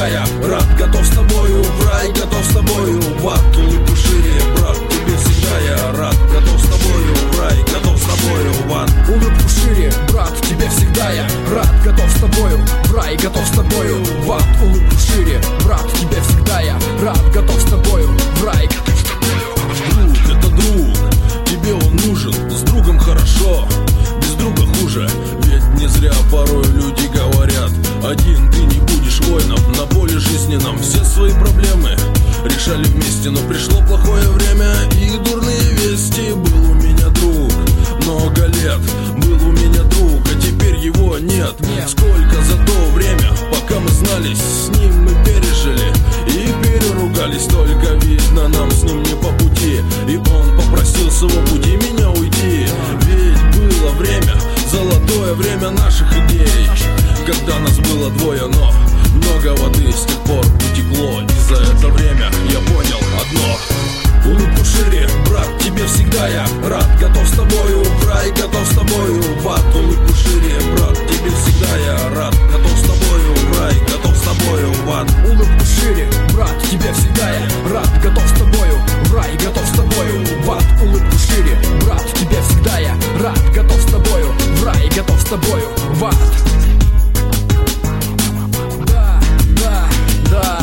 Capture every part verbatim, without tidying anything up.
всегда я рад, готов с тобою в рай, готов с тобою в ад. Улыбку шире, брат, тебе всегда я рад, готов с тобою в рай, готов с тобою в ад. Улыбку шире, брат, тебе всегда я рад, готов с тобою в рай, готов с тобою в ад. Улыбку шире, брат, тебе всегда я рад, готов с тобою в рай, готов с тобою в ад. Друг, это друг, тебе он нужен, с другом хорошо, без друга хуже. Ведь не зря порой люди говорят: один ты не будешь воином, на поле жизни нам все свои проблемы решали вместе. Но пришло плохое время и дурные вести. Был у меня друг много лет, был у меня друг, а теперь его нет. Сколько за то время, пока мы знались, с ним мы пережили и переругались. Только видно, нам с ним не по пути, и он попросил с его пути меня уйти. Ведь было время, золотое время наших идей, когда нас было двое, но много воды с тех пор утекло. И за это время я понял одно: улыбку шире, брат, тебе всегда я рад, готов с тобою в рай, готов с тобою в ад. Улыбку шире, брат, тебе всегда я рад, готов с тобою в рай, готов с тобою в ад. Улыбку шире, брат, тебе всегда я рад, готов с тобою в рай, готов с тобою в ад. Улыбку шире, брат, тебе всегда я рад, готов с тобою в рай, готов с тобою в ад. Да, да, да.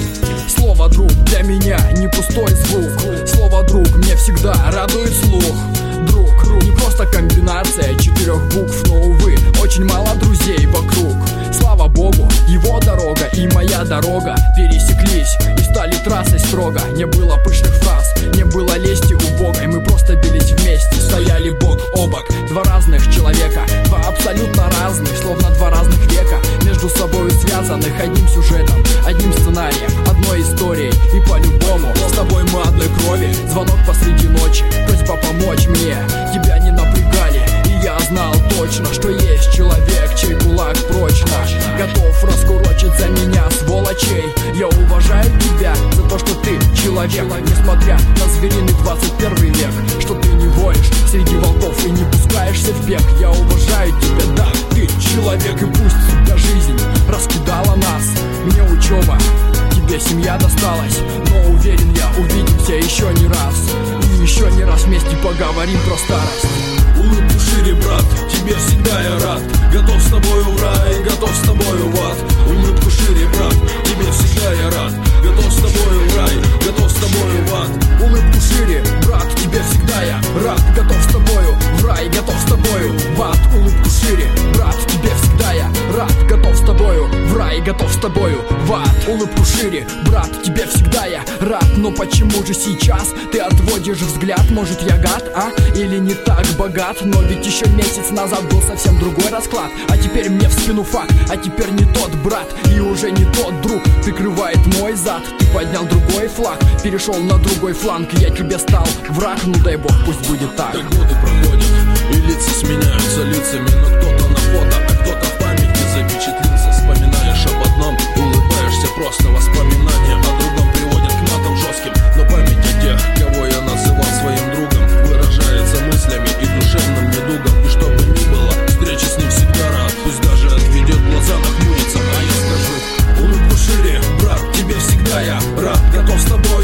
Слово друг для меня не пустой звук. Слово друг мне всегда радует слух. Друг, не просто комбинация четырех букв, но, увы, очень мало друзей вокруг. Слава богу, его дорога и моя дорога пересеклись и стали трассой строго. Не было пышных фраз, не было лести убогой, мы просто бились вместе, стояли бок о бок. Два разных человека, два абсолютно разных, словно два разных века, между собой связанных одним сюжетом, одним сценарием, одной историей. И по-любому с тобой мы одной крови. Звонок посреди ночи, просьба помочь мне. Тебя не напрягали, и я знал точно, что есть человек, чей кулак прочно готов раскурочить за меня сволочей. Я уважаю тебя за то, что ты человек, несмотря на звериный двадцать первый век, что ты не воешь среди волков и не пускаешься в бег. Я уважаю тебя, да, ты человек, и пусть тебя жизнь раскидала нас. Мне учеба, тебе семья досталась, но уверен я, увидимся еще не раз. И еще не раз вместе поговорим про старость. Улыбку шире, брат, тебе всегда я рад, готов с тобою в рай, готов с тобою в ад. Улыбку шире, брат, тебе всегда я рад, готов с тобою в рай, готов с тобою в ад. Улыбку шире, брат, тебе всегда я рад, готов с тобою в рай, готов с тобою в ад. Улыбку шире, брат, тебе всегда я рад, готов с тобою в рай, готов с тобою в ад. Улыбку шире, брат, тебе всегда я рад, но почему же сейчас ты отводишь взгляд? Может, я гад, а? Или не так богат? Но ведь еще месяц назад был совсем другой расклад. А теперь мне в спину факт, а теперь не тот брат и уже не тот друг. Прикрывает мой зад, ты поднял другой флаг, перешел на другой фланг, и я тебе стал враг. Ну дай бог, пусть будет так. Так годы проходят, и лица сменяются лицами, но кто-то на фото, а кто-то в памяти запечатлился. Вспоминаешь об одном, улыбаешься, просто воспоминания о другом приводят к матам жестким. Но память о тех, кого я называл своим другом, выражается мыслями и душевным недугом. И что бы ни было, встреча с ним всегда рад, пусть даже отведет глаза, нахмурится, а я скажу: улыбку шире, брат, тебе всегда я рад, готов с тобой